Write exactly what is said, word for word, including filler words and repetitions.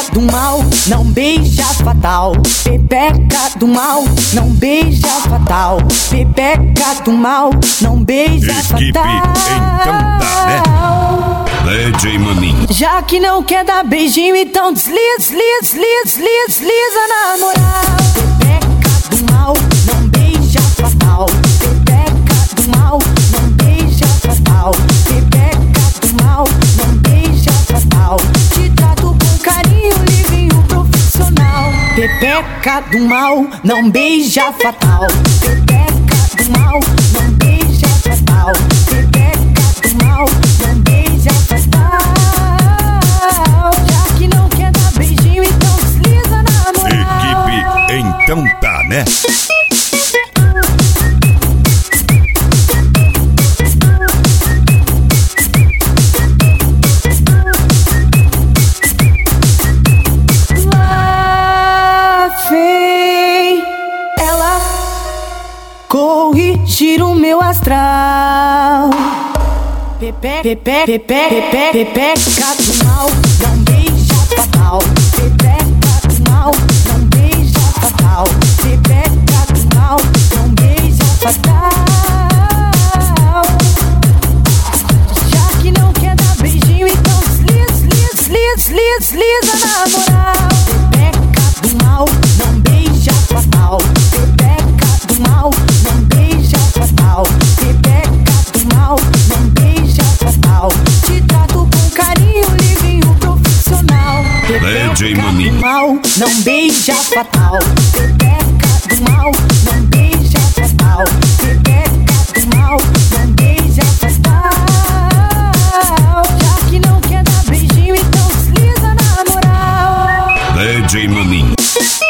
do mal, não beija fatal. Pepeca do mal, não beija fatal. Pepeca do mal, não beija Equipe fatal. Encanta, né? D J Maninho. Já que não quer dar beijinho, então desliza, desliza, desliza, desliza na moral. Pepeca do mal, não beija fatal. Pepeca do mal, não beija fatal. Pepeca do mal, não beija fatal. Te trato com carinho, livinho profissional. Pepeca do mal, não beija fatal. Pepeca do mal, não beija fatal. Pepeca do mal, não beija fatal. Já que não quer dar beijinho, então desliza na moral. Equipe Então Tá, né? Lá vem ela corrigir o meu astral. Pepe, pepe, pepe, pepe, pepeca do mal, não beija fatal. Pepeca do mal, não beija fatal. Pepeca do mal, não beija fatal. Já que não quer dar beijinho, então desliza, desliza, desliza, desliza na moral. Pepeca do mal, não beija fatal. Pepeca do mal, não beija fatal. Pepeca do mal, não beija fatal. Te trato com carinho, livinho profissional. D J Maninho. Pepeca do mal, não beija fatal. Pepeca do mal, não beija fatal. Pepeca do mal, não beija fatal. Já que não quer dar beijinho, então desliza na moral. D J Maninho.